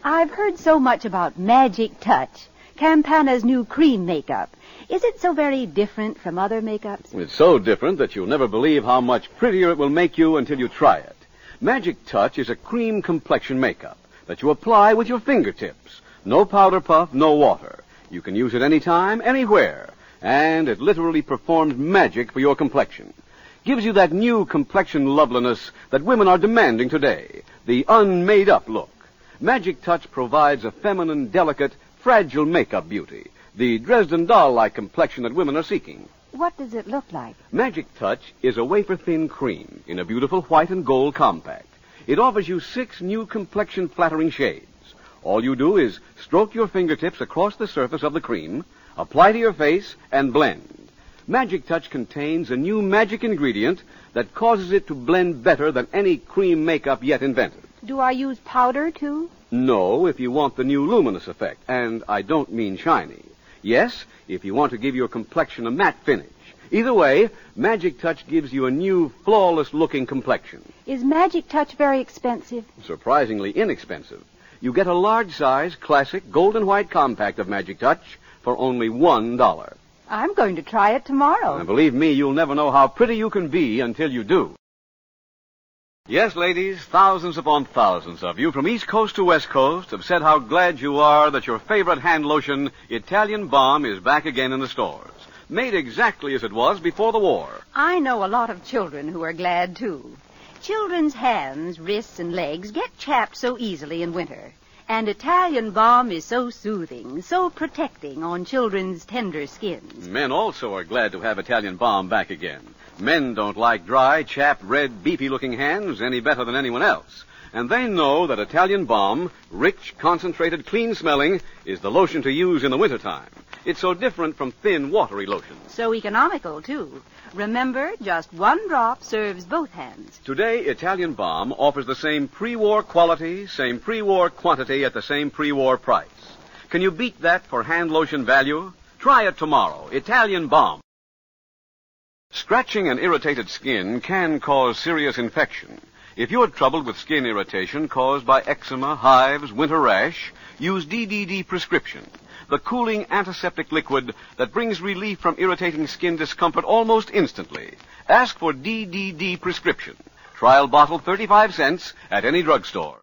I've heard so much about Magic Touch, Campana's new cream makeup. Is it so very different from other makeups? It's so different that you'll never believe how much prettier it will make you until you try it. Magic Touch is a cream complexion makeup that you apply with your fingertips. No powder puff, no water. You can use it anytime, anywhere. And it literally performs magic for your complexion. Gives you that new complexion loveliness that women are demanding today. The unmade-up look. Magic Touch provides a feminine, delicate, fragile makeup beauty. The Dresden doll-like complexion that women are seeking. What does it look like? Magic Touch is a wafer-thin cream in a beautiful white and gold compact. It offers you 6 new complexion-flattering shades. All you do is stroke your fingertips across the surface of the cream, apply to your face, and blend. Magic Touch contains a new magic ingredient that causes it to blend better than any cream makeup yet invented. Do I use powder, too? No, if you want the new luminous effect, and I don't mean shiny. Yes, if you want to give your complexion a matte finish. Either way, Magic Touch gives you a new, flawless-looking complexion. Is Magic Touch very expensive? Surprisingly inexpensive. You get a large-size, classic, golden white compact of Magic Touch for only $1. I'm going to try it tomorrow. And believe me, you'll never know how pretty you can be until you do. Yes, ladies, thousands upon thousands of you from East Coast to West Coast have said how glad you are that your favorite hand lotion, Italian Balm, is back again in the stores. Made exactly as it was before the war. I know a lot of children who are glad, too. Children's hands, wrists, and legs get chapped so easily in winter. And Italian Balm is so soothing, so protecting on children's tender skins. Men also are glad to have Italian Balm back again. Men don't like dry, chapped, red, beefy-looking hands any better than anyone else. And they know that Italian Balm, rich, concentrated, clean-smelling, is the lotion to use in the wintertime. It's so different from thin, watery lotions. So economical, too. Remember, just 1 drop serves both hands. Today, Italian Balm offers the same pre-war quality, same pre-war quantity at the same pre-war price. Can you beat that for hand lotion value? Try it tomorrow. Italian Balm. Scratching and irritated skin can cause serious infection. If you're troubled with skin irritation caused by eczema, hives, winter rash, use DDD Prescription, the cooling antiseptic liquid that brings relief from irritating skin discomfort almost instantly. Ask for DDD Prescription. Trial bottle 35 cents at any drugstore.